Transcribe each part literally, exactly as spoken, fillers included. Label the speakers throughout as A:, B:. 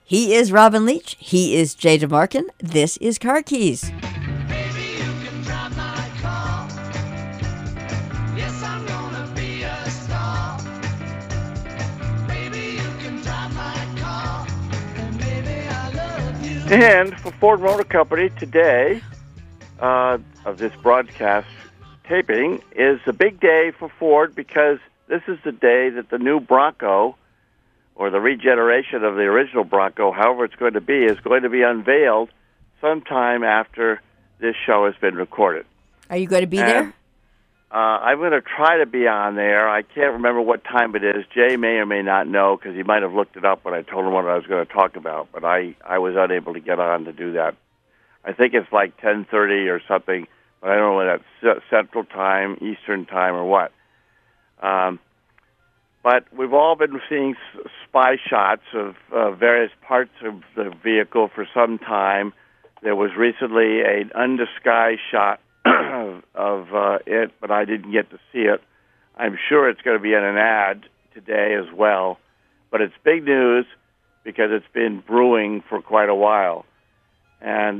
A: He is Robin Leach. He is Jay DeMarkin. This is Car Keys.
B: And for Ford Motor Company today, uh, of this broadcast taping, is a big day for Ford because this is the day that the new Bronco, or the regeneration of the original Bronco, however it's going to be, is going to be unveiled sometime after this show has been recorded.
A: Are you going to be
B: and,
A: there?
B: Uh, I'm going to try to be on there. I can't remember what time it is. Jay may or may not know because he might have looked it up when I told him what I was going to talk about, but I, I was unable to get on to do that. I think it's like ten thirty or something, but I don't know whether that's Central Time, Eastern Time, or what. Um, but we've all been seeing spy shots of uh, various parts of the vehicle for some time. There was recently an undisguised shot of, of uh, it, but I didn't get to see it. I'm sure it's going to be in an ad today as well. But it's big news because it's been brewing for quite a while. And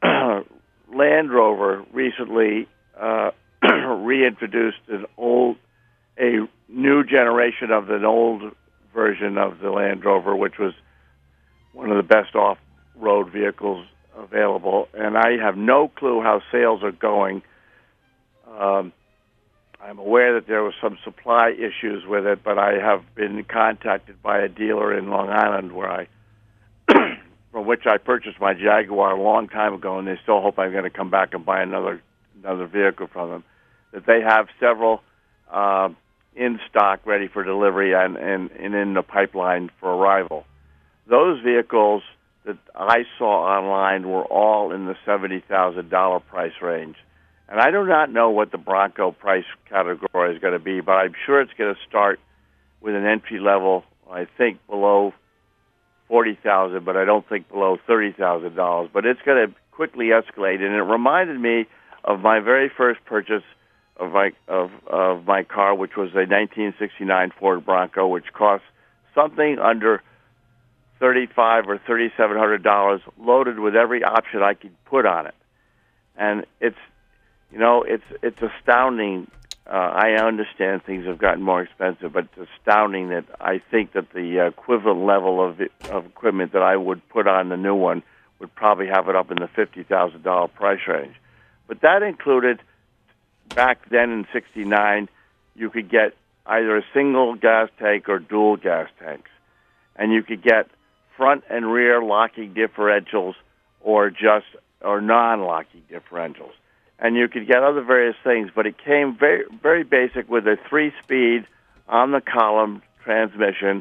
B: Land Rover recently uh, reintroduced an old, a new generation of an old version of the Land Rover, which was one of the best off-road vehicles available, and I have no clue how sales are going. Um, I'm aware that there were some supply issues with it, but I have been contacted by a dealer in Long Island where I, from which I purchased my Jaguar a long time ago, and they still hope I'm going to come back and buy another another vehicle from them. That they have several uh, in stock, ready for delivery, and, and, and in the pipeline for arrival. Those vehicles that I saw online were all in the seventy thousand dollars price range. And I do not know what the Bronco price category is going to be, but I'm sure it's going to start with an entry level, I think, below forty thousand dollars, but I don't think below thirty thousand dollars. But it's going to quickly escalate, and it reminded me of my very first purchase of my, of, of my car, which was a nineteen sixty-nine Ford Bronco, which cost something under thirty-five or thirty-seven hundred dollars, loaded with every option I could put on it, and it's, you know, it's it's astounding. Uh, I understand things have gotten more expensive, but it's astounding that I think that the equivalent level of of equipment that I would put on the new one would probably have it up in the fifty thousand dollar price range. But that included, back then in sixty-nine, you could get either a single gas tank or dual gas tanks, and you could get front and rear locking differentials or just or non-locking differentials. And you could get other various things, but it came very very basic with a three-speed on-the-column transmission,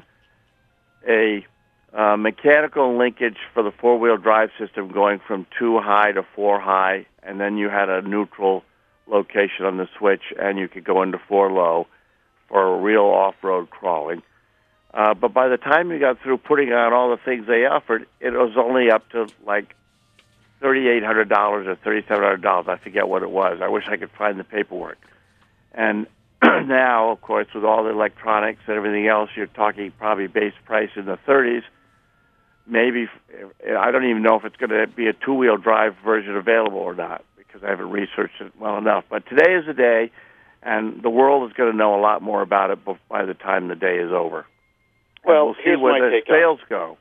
B: a uh, mechanical linkage for the four-wheel drive system going from two high to four high, and then you had a neutral location on the switch, and you could go into four low for real off-road crawling. Uh, but by the time you got through putting on all the things they offered, it was only up to like thirty-eight hundred dollars or thirty-seven hundred dollars. I forget what it was. I wish I could find the paperwork. And now, of course, with all the electronics and everything else, you're talking probably base price in the thirties. Maybe, I don't even know if it's going to be a two-wheel drive version available or not, because I haven't researched it well enough. But today is the day, and the world is going to know a lot more about it by the time the day is over.
C: Well,
B: we'll see
C: here's
B: where
C: my
B: the
C: take
B: sales
C: on.
B: go.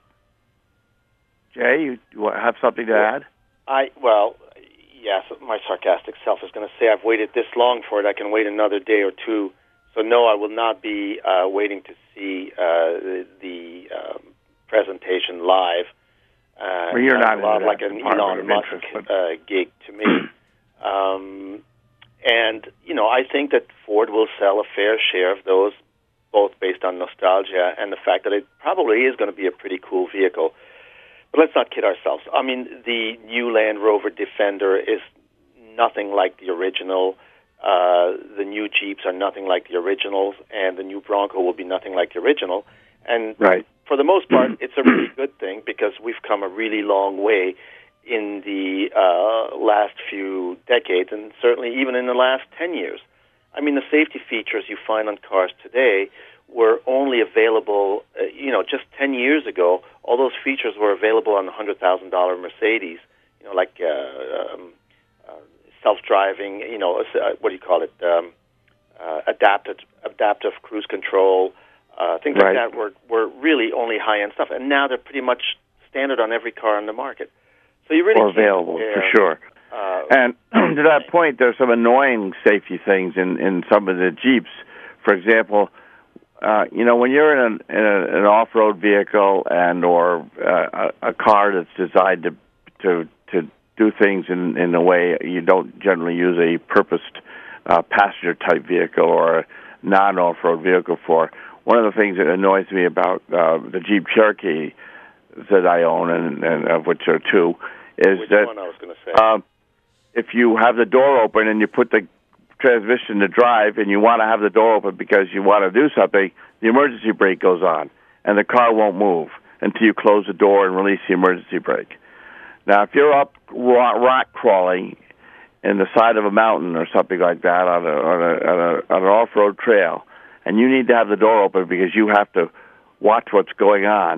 B: Jay, you, you have something to
C: Yeah.
B: add?
C: I well, yes, my sarcastic self is going to say I've waited this long for it. I can wait another day or two. So no, I will not be uh, waiting to see uh, the, the um, presentation live. Uh,
B: Well, you're not
C: a lot
B: into
C: like
B: that
C: an
B: department
C: Elon
B: of
C: Musk
B: interest,
C: uh, gig to me. um, and you know, I think that Ford will sell a fair share of those, both based on nostalgia and the fact that it probably is going to be a pretty cool vehicle. But let's not kid ourselves. I mean, the new Land Rover Defender is nothing like the original. Uh, the new Jeeps are nothing like the originals, and the new Bronco will be nothing like the original. And
B: Right.
C: for the most part, it's a really good thing because we've come a really long way in the uh, last few decades, and certainly even in the last ten years. I mean, the safety features you find on cars today were only available, uh, you know, just ten years ago. All those features were available on the one hundred thousand dollars Mercedes, you know, like uh, um, uh, self-driving, you know, uh, what do you call it, um, uh, adaptive, adaptive cruise control, uh, things
B: right.
C: like that were, were really only high-end stuff. And now they're pretty much standard on every car on the market. So you really
B: or
C: can't
B: available,
C: compare.
B: for sure.
C: Uh,
B: and to that point, there's some annoying safety things in, in some of the Jeeps. For example, uh, you know, when you're in, an, in a, an off-road vehicle and or uh, a, a car that's designed to to to do things in, in a way you don't generally use a purposed uh, passenger-type vehicle or a non-off-road vehicle for, one of the things that annoys me about uh, the Jeep Cherokee that I own, and, and of which there are two, is
C: which
B: that
C: one I was going to say?
B: Um, if you have the door open and you put the transmission to drive and you want to have the door open because you want to do something, the emergency brake goes on, and the car won't move until you close the door and release the emergency brake. Now, if you're up rock, rock crawling in the side of a mountain or something like that on, a, on, a, on, a, on an off-road trail, and you need to have the door open because you have to watch what's going on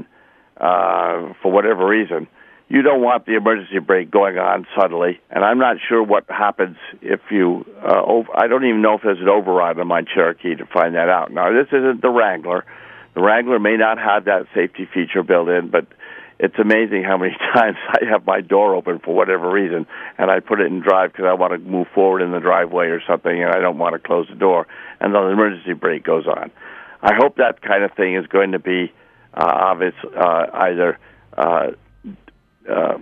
B: uh, for whatever reason, you don't want the emergency brake going on suddenly, and I'm not sure what happens if you, uh, over, I don't even know if there's an override on my Cherokee to find that out. Now, this isn't the Wrangler. The Wrangler may not have that safety feature built in, but it's amazing how many times I have my door open for whatever reason, and I put it in drive because I want to move forward in the driveway or something, and I don't want to close the door, and the emergency brake goes on. I hope that kind of thing is going to be uh, obvious, uh, either uh, Uh,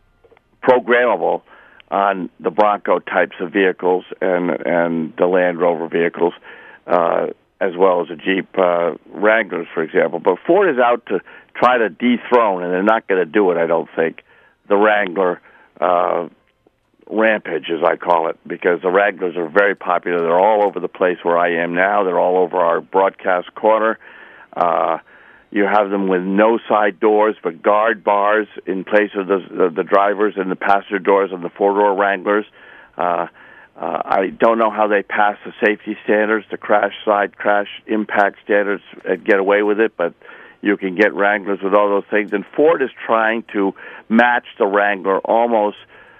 B: programmable on the Bronco types of vehicles and and the Land Rover vehicles, uh, as well as the Jeep uh, Wranglers, for example. But Ford is out to try to dethrone, and they're not going to do it, I don't think, the Wrangler uh, rampage, as I call it, because the Wranglers are very popular. They're all over the place where I am now. They're all over our broadcast corner. Uh, You have them with no side doors, but guard bars in place of the, the, the drivers and the passenger doors on the four-door Wranglers. Uh, uh, I don't know how they pass the safety standards, the crash side crash impact standards, and get away with it, but you can get Wranglers with all those things. And Ford is trying to match the Wrangler almost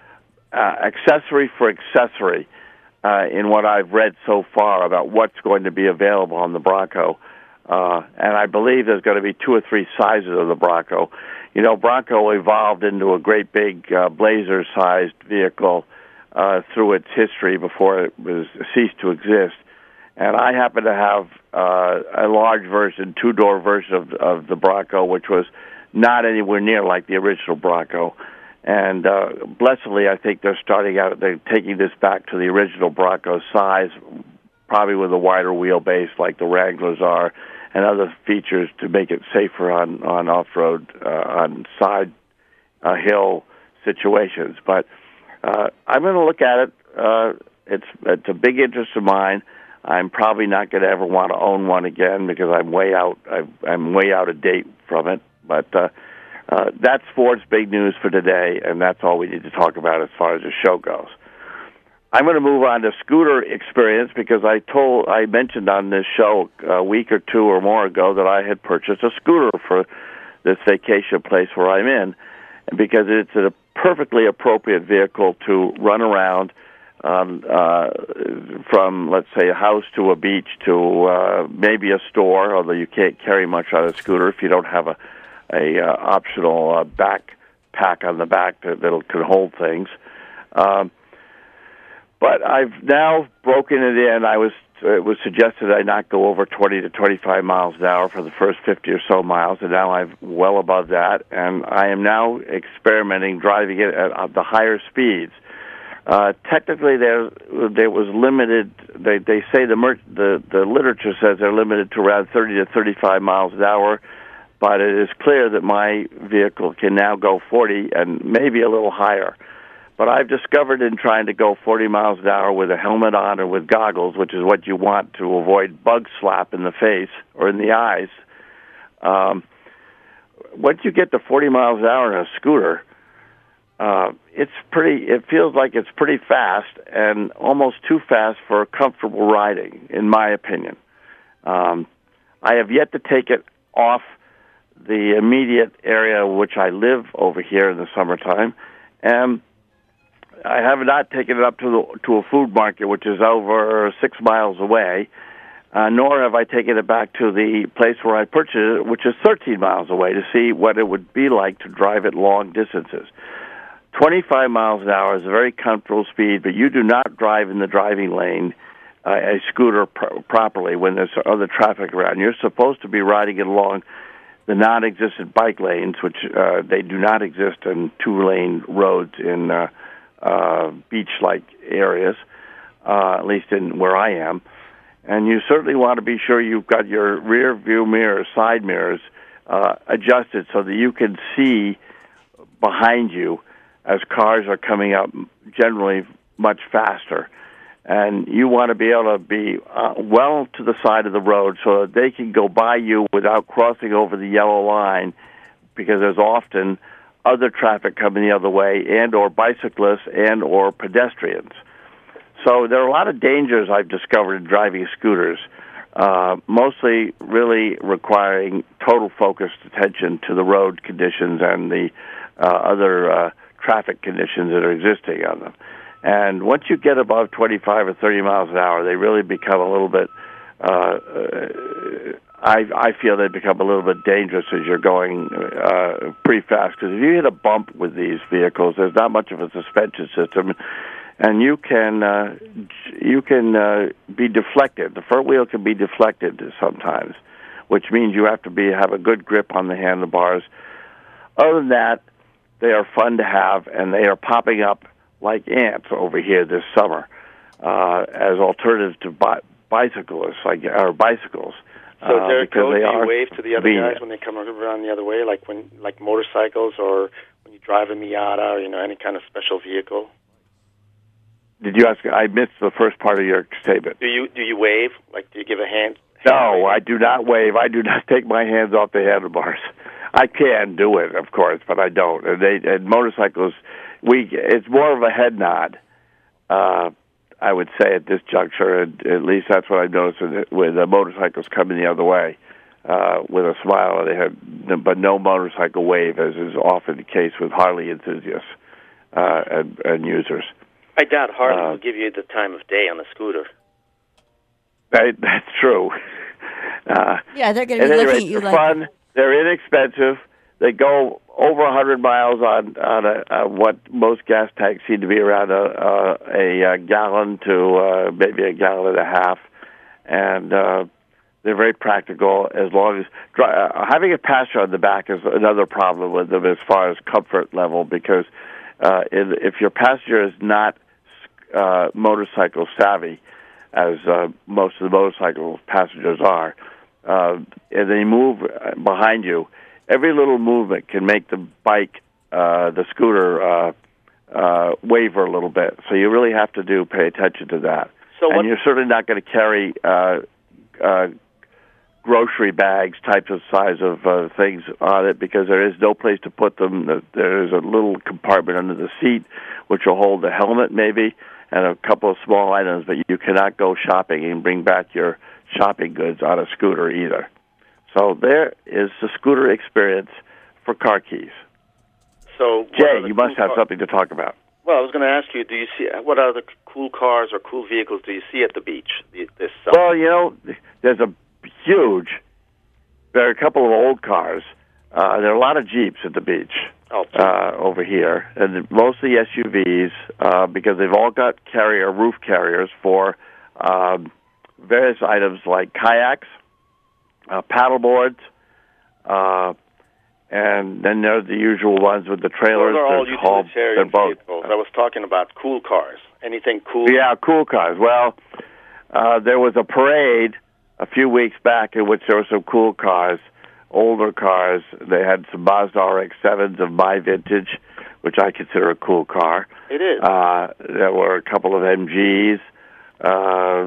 B: uh, accessory for accessory uh, in what I've read so far about what's going to be available on the Bronco. Uh, and I believe there's going to be two or three sizes of the Bronco. You know, Bronco evolved into a great big uh, Blazer-sized vehicle uh, through its history before it was ceased to exist. And I happen to have uh, a large version, two-door version of, of the Bronco, which was not anywhere near like the original Bronco. And uh, blessedly, I think they're starting out, they're taking this back to the original Bronco size, probably with a wider wheelbase like the Wranglers are, and other features to make it safer on, on off-road, uh, on side uh, hill situations. But uh, I'm going to look at it. Uh, it's, it's a big interest of mine. I'm probably not going to ever want to own one again because I'm way out. I've, I'm way out of date from it. But uh, uh, that's Ford's big news for today, and that's all we need to talk about as far as the show goes. I'm going to move on to scooter experience because I told, I mentioned on this show a week or two or more ago that I had purchased a scooter for this vacation place where I'm in, and because it's a perfectly appropriate vehicle to run around um, uh, from, let's say, a house to a beach to uh, maybe a store, although you can't carry much on a scooter if you don't have a, a uh, optional uh, backpack on the back that that'll, can hold things. Um, But I've now broken it in. I was it was suggested I not go over twenty to twenty-five miles an hour for the first fifty or so miles, and now I'm well above that. And I am now experimenting driving it at, at the higher speeds. Uh, technically, there there was limited. They they say the mer- the the literature says they're limited to around thirty to thirty-five miles an hour, but it is clear that my vehicle can now go forty and maybe a little higher. But I've discovered in trying to go forty miles an hour with a helmet on or with goggles, which is what you want to avoid bug slap in the face or in the eyes, um, once you get to forty miles an hour in a scooter, uh, it's pretty. It feels like it's pretty fast and almost too fast for comfortable riding, in my opinion. Um, I have yet to take it off the immediate area which I live over here in the summertime, and I have not taken it up to the, to a food market, which is over six miles away, uh, nor have I taken it back to the place where I purchased it, which is thirteen miles away, to see what it would be like to drive it long distances. twenty-five miles an hour is a very comfortable speed, but you do not drive in the driving lane uh, a scooter pr- properly when there's other traffic around. You're supposed to be riding it along the non-existent bike lanes, which uh, they do not exist in two-lane roads in uh, uh, beach-like areas, uh, at least in where I am. And you certainly want to be sure you've got your rear view mirrors, side mirrors, uh, adjusted so that you can see behind you as cars are coming up generally much faster. And you want to be able to be uh, well to the side of the road so that they can go by you without crossing over the yellow line, because there's often other traffic coming the other way, and or bicyclists and or pedestrians. So there are a lot of dangers I've discovered in driving scooters, uh, mostly really requiring total focused attention to the road conditions and the uh, other uh, traffic conditions that are existing on them. And once you get above twenty-five or thirty miles an hour, they really become a little bit, uh, uh, I, I feel they become a little bit dangerous as you're going uh, pretty fast. Because if you hit a bump with these vehicles, there's not much of a suspension system, and you can uh, you can uh, be deflected. The front wheel can be deflected sometimes, which means you have to be have a good grip on the handlebars. Other than that, they are fun to have, and they are popping up like ants over here this summer uh, as alternatives to bi- bicyclists, like or bicycles.
C: So,
B: uh,
C: Derek, do you
B: are
C: wave to the other
B: convenient.
C: guys when they come around the other way, like when like motorcycles or when you drive a Miata or you know any kind of special vehicle?
B: Did you ask? I missed the first part of your statement.
C: Do you do you wave? Like, do you give a hand? hand
B: No,
C: wave?
B: I do not wave. I do not take my hands off the handlebars. I can do it, of course, but I don't. And they and motorcycles, we it's more of a head nod. Uh, I would say at this juncture, and at least that's what I've noticed with, with the motorcycles coming the other way, uh, with a smile on their head, but no motorcycle wave, as is often the case with Harley enthusiasts uh, and, and users.
C: I doubt Harley
B: uh,
C: will give you the time of day on the scooter.
B: That, that's true. Uh,
A: Yeah, they're going to
B: at
A: be
B: any
A: looking
B: rate,
A: at you
B: they're
A: like...
B: fun. They're inexpensive. They go over one hundred miles on on a, uh, what most gas tanks seem to be around a, a, a, a gallon to uh, maybe a gallon and a half, and uh, they're very practical. As long as dri- uh, having a passenger on the back is another problem with them as far as comfort level, because uh, in, if your passenger is not uh, motorcycle savvy, as uh, most of the motorcycle passengers are, uh, and they move behind you, every little movement can make the bike, uh, the scooter, uh, uh, waver a little bit. So you really have to do pay attention to that.
C: So
B: and
C: what,
B: you're certainly not going to carry uh, uh, grocery bags, types of size of uh, things on it, because there is no place to put them. There is a little compartment under the seat which will hold the helmet maybe and a couple of small items, but you cannot go shopping and bring back your shopping goods on a scooter either. So there is the scooter experience for car keys.
C: So
B: Jay, you
C: cool
B: must have
C: car-
B: something to talk about.
C: Well, I was going to ask you, do you see what other cool cars or cool vehicles do you see at the beach this summer?
B: Well, you know, there's a huge, there are a couple of old cars. Uh, there are a lot of Jeeps at the beach
C: oh,
B: uh, over here, and mostly S U Vs uh, because they've all got carrier roof carriers for um, various items like kayaks, uh, paddle boards, uh, and then there's the usual ones with the trailers.
C: Those are all
B: There's haul-
C: utilitarian
B: they're both-
C: vehicles. I was talking about cool cars. Anything cool?
B: Yeah, cool cars. Well, uh, there was a parade a few weeks back in which there were some cool cars, older cars. They had some Mazda R X sevens of my vintage, which I consider a cool car.
C: It is.
B: Uh, there were a couple of M Gs. Uh,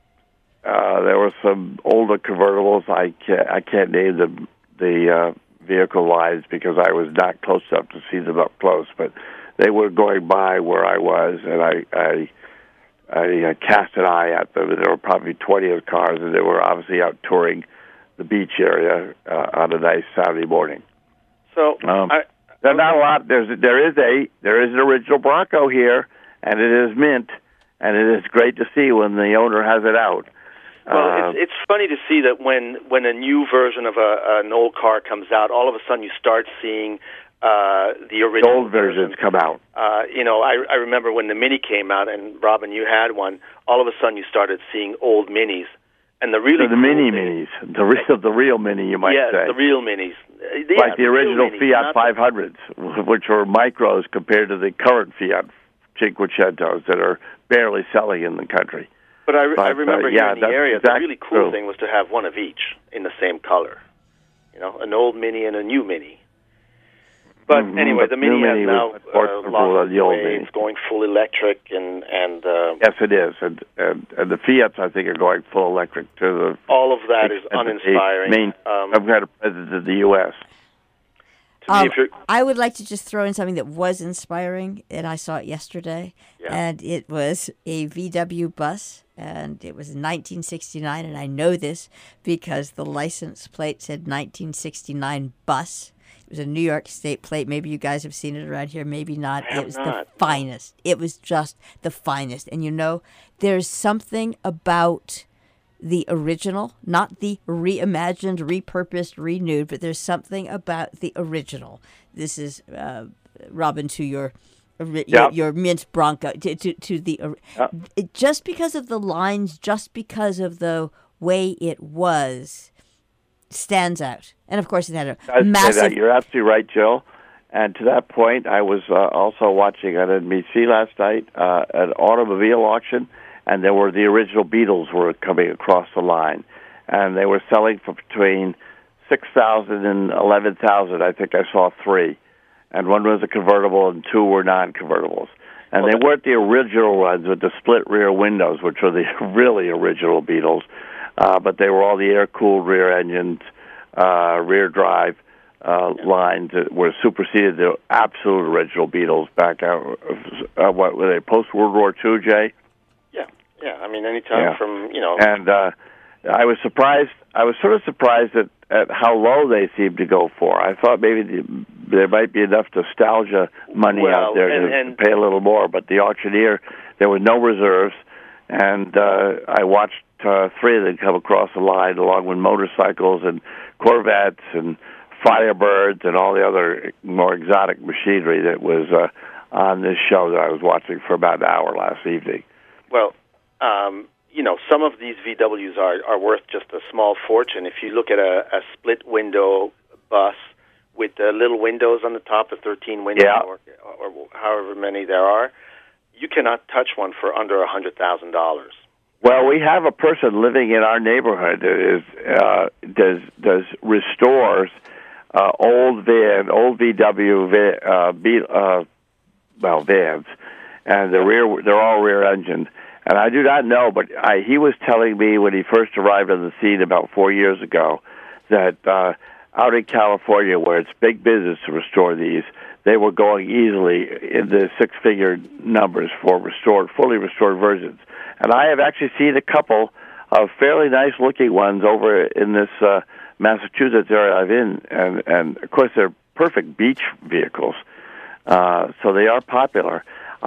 B: uh, there were some older convertibles. I can't, I can't name the the uh, vehicle lines because I was not close enough to see them up close, but they were going by where I was, and I I, I uh, cast an eye at them. And there were probably twenty of the cars, and they were obviously out touring the beach area uh, on a nice Saturday morning.
C: So
B: um,
C: I,
B: there's not a lot. There's there is a there is an original Bronco here, and it is mint, and it is great to see when the owner has it out.
C: Well,
B: uh,
C: it's, it's funny to see that when, when a new version of a, an old car comes out, all of a sudden you start seeing uh, the original
B: old versions
C: version.
B: come out.
C: Uh, you know, I, I remember when the Mini came out, and Robin, you had one. All of a sudden, you started seeing old Minis, and the really
B: so the
C: cool
B: mini
C: thing,
B: minis, the real the real mini, you might
C: yes,
B: say.
C: the real Minis, uh, yeah,
B: like the original
C: minis,
B: Fiat
C: not
B: five hundreds, which were micros compared to the current Fiat Cinquecentos that are barely selling in the country.
C: But I,
B: but,
C: I remember
B: uh,
C: here
B: yeah,
C: in the area,
B: exactly
C: the really cool
B: true.
C: thing was to have one of each in the same color. You know, an old Mini and a new Mini. But
B: mm-hmm.
C: anyway, the Mini has
B: Mini
C: now uh, lost its way. It's going full electric, and and uh,
B: yes, it is, and, and and the Fiats I think are going full electric to the.
C: All of that is uninspiring.
B: Main,
C: um,
B: some kind of president of the U S.
C: To me,
A: Um,
C: if you're,
A: I would like to just throw in something that was inspiring, and I saw it yesterday,
C: Yeah.
A: and it was a V W bus, and it was nineteen sixty-nine, and I know this because the license plate said nineteen sixty-nine bus. It was a New York State plate. Maybe you guys have seen it around here, maybe not.
C: I have
A: It was
C: not.
A: the finest. It was just the finest. And you know, there's something about the original, not the reimagined, repurposed, renewed, but there's something about the original. This is, uh, Robin, to your your,
B: Yep.
A: your mint Bronco, to, to, to the,
B: Yep.
A: it, just because of the lines, just because of the way it was, stands out. And of course, it had a
B: I say
A: massive.
B: that. You're absolutely right, Jill. And to that point, I was uh, also watching on N B C last night uh, an automobile auction, and there were the original Beetles were coming across the line, and they were selling for between six thousand and eleven thousand. I think I saw three, and one was a convertible, and two were non-convertibles. And
C: Well,
B: they weren't the original ones with the split rear windows, which were the really original Beetles, uh, but they were all the air-cooled rear engines, uh, rear drive uh, lines that were superseded the absolute original Beetles back out. Uh, what were they? Post World War Two, Jay?
C: yeah, yeah. I mean, anytime
B: Yeah.
C: from you know.
B: And uh, I was surprised. I was sort of surprised at, at how low they seemed to go for. I thought maybe the, there might be enough nostalgia money
C: Well,
B: out there
C: and-
B: to,
C: and-
B: to pay a little more. But the auctioneer, there were no reserves, and uh, I watched uh, three of them come across the line, along with motorcycles and Corvettes and Firebirds and all the other more exotic machinery that was uh, on this show that I was watching for about an hour last evening.
C: Well, um, you know, some of these V Ws are, are worth just a small fortune. If you look at a, a split window bus with the little windows on the top, the thirteen windows,
B: Yeah.
C: or, or however many there are, you cannot touch one for under a hundred thousand dollars.
B: Well, we have a person living in our neighborhood that is uh, does does restores uh, old van, old V W van, uh, B, uh, well vans, and the rear they're all rear engined. And I do not know, but I, he was telling me when he first arrived on the scene about four years ago that uh, out in California, where it's big business to restore these, they were going easily into six-figure numbers for restored, fully restored versions. And I have actually seen a couple of fairly nice-looking ones over in this uh, Massachusetts area I'm in, and and of course they're perfect beach vehicles, uh, so they are popular.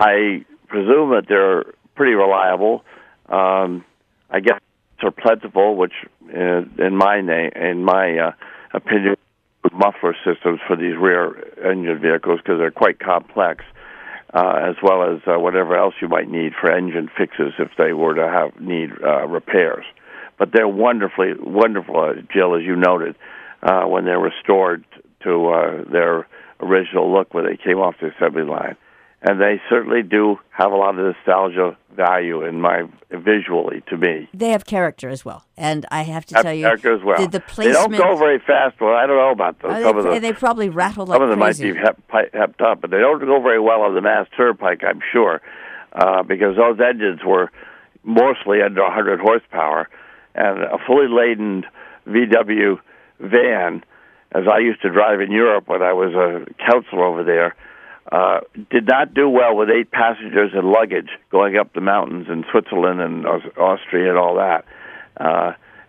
B: I presume that they're pretty reliable. Um, I guess they're plentiful, which uh, in my name, in my uh, opinion, muffler systems for these rear engine vehicles because they're quite complex, uh, as well as uh, whatever else you might need for engine fixes if they were to have need uh, repairs. But they're wonderfully wonderful, uh, Jill, as you noted, uh, when they're restored to uh, their original look when they came off the assembly line. And they certainly do have a lot of nostalgia value in my visually to me.
A: They have character as well, and I have to
B: Have
A: tell you,
B: character as well.
A: the, the
B: They don't
A: placement.
B: go very fast. Well, I don't know about those.
A: Oh,
B: some
A: they,
B: of the,
A: and they probably rattle like
B: some of them
A: crazy.
B: might be hep, pi- hepped up, but they don't go very well on the Mass Turnpike, I'm sure, uh, because those engines were mostly under one hundred horsepower, and a fully laden V W van, as I used to drive in Europe when I was a counselor over there, uh, did not do well with eight passengers and luggage going up the mountains in Switzerland and Aus- Austria and all that. Uh,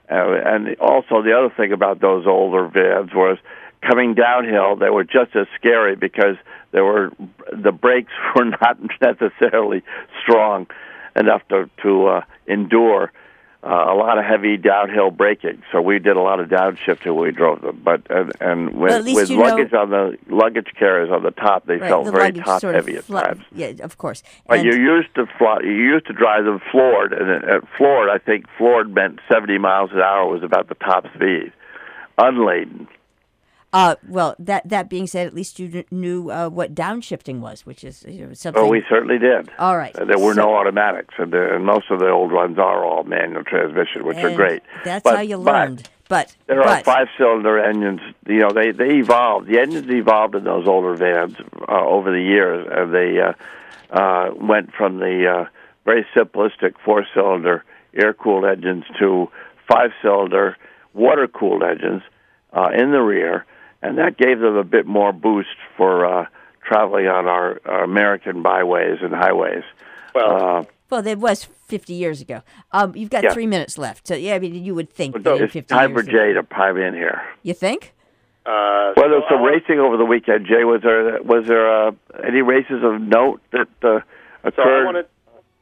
B: Uh, and also the other thing about those older vans was coming downhill, they were just as scary because there were the brakes were not necessarily strong enough to to uh, endure uh, a lot of heavy downhill braking. So we did a lot of downshifting when we drove them. But and, and with,
A: well,
B: with luggage know, on the luggage carriers on the top, they
A: right,
B: felt
A: the
B: very top heavy at
A: fl-
B: times.
A: Yeah, of course.
B: But
A: and
B: you used to fly, you used to drive them floored, and at floored, I think floored meant seventy miles an hour was about the top speed, unladen.
A: Uh, well, that that being said, at least you knew uh, what downshifting was, which is you know, something.
B: Oh, we certainly did.
A: All right.
B: Uh, there were
A: so,
B: no automatics, and, uh, and most of the old ones are all manual transmission, which are great.
A: That's
B: but,
A: how you learned. But,
B: but there
A: but,
B: are five-cylinder engines. You know, they they evolved. The engines evolved in those older vans uh, over the years, and they uh, uh, went from the uh, very simplistic four-cylinder air-cooled engines to five-cylinder water-cooled engines uh, in the rear. And that gave them a bit more boost for uh, traveling on our, our American byways and highways.
C: Well,
B: uh,
A: well, that was fifty years ago. Um, you've got
B: yeah.
A: three minutes left. So, yeah, I mean, you would think
B: so
A: that in
B: it's
A: fifty
B: time
A: years
B: for Jay to pipe in here.
A: You think?
C: Uh,
B: well, there was
C: so
B: some racing over the weekend. Jay, was there was there uh, any races of note that uh, occurred?
C: So I want to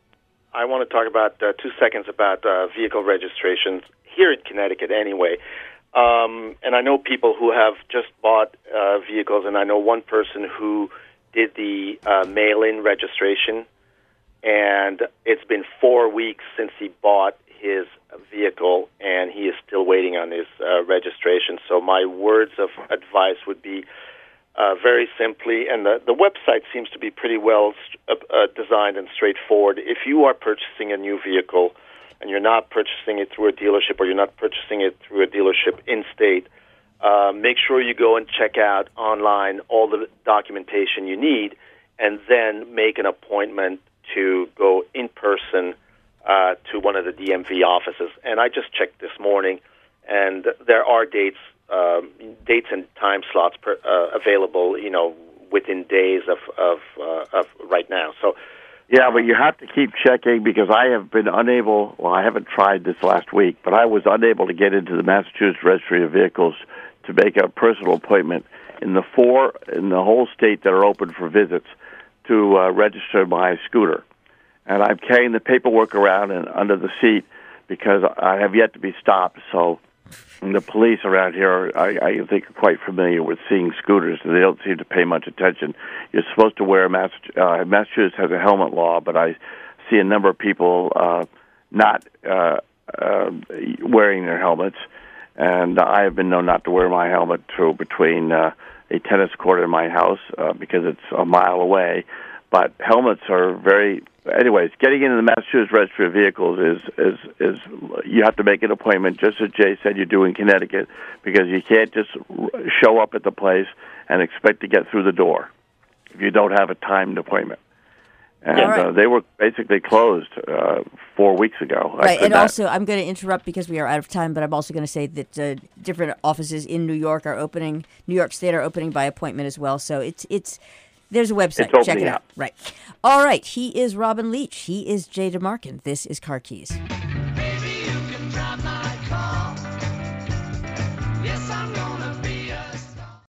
C: I want to talk about uh, two seconds about uh, vehicle registrations here in Connecticut, anyway. Um, and I know people who have just bought uh, vehicles, and I know one person who did the uh, mail-in registration, and it's been four weeks since he bought his vehicle, and he is still waiting on his uh, registration. So my words of advice would be uh, very simply, and the, the website seems to be pretty well uh, uh, designed and straightforward. If you are purchasing a new vehicle, and you're not purchasing it through a dealership, or you're not purchasing it through a dealership in-state, uh, make sure you go and check out online all the documentation you need, and then make an appointment to go in person uh, to one of the D M V offices. And I just checked this morning, and there are dates, um, dates and time slots per, uh, available, you know, within days of of, uh, of right now. So.
B: Yeah, but you have to keep checking because I have been unable, well, I haven't tried this last week, but I was unable to get into the Massachusetts Registry of Vehicles to make a personal appointment in the four in the whole state that are open for visits to uh, register my scooter. And I'm carrying the paperwork around and under the seat because I have yet to be stopped, so the police around here, I, I think, are quite familiar with seeing scooters, and they don't seem to pay much attention. You're supposed to wear a Mass. Uh, Massachusetts has a helmet law, but I see a number of people uh, not uh, uh, wearing their helmets, and I have been known not to wear my helmet to between uh, a tennis court and my house uh, because it's a mile away. But helmets are very. Anyways, getting into the Massachusetts Registry of Vehicles is, is is you have to make an appointment, just as Jay said you do in Connecticut, because you can't just show up at the place and expect to get through the door if you don't have a timed appointment. And right. uh, they were basically closed uh, four weeks ago.
A: Right, and not. also I'm going to interrupt because we are out of time, but I'm also going to say that uh, different offices in New York are opening, New York State are opening by appointment as well. So it's it's. There's a website. Check it out.
B: out.
A: Right. All right. He is Robin Leach. He is Jay DeMarkin. This is Car Keys.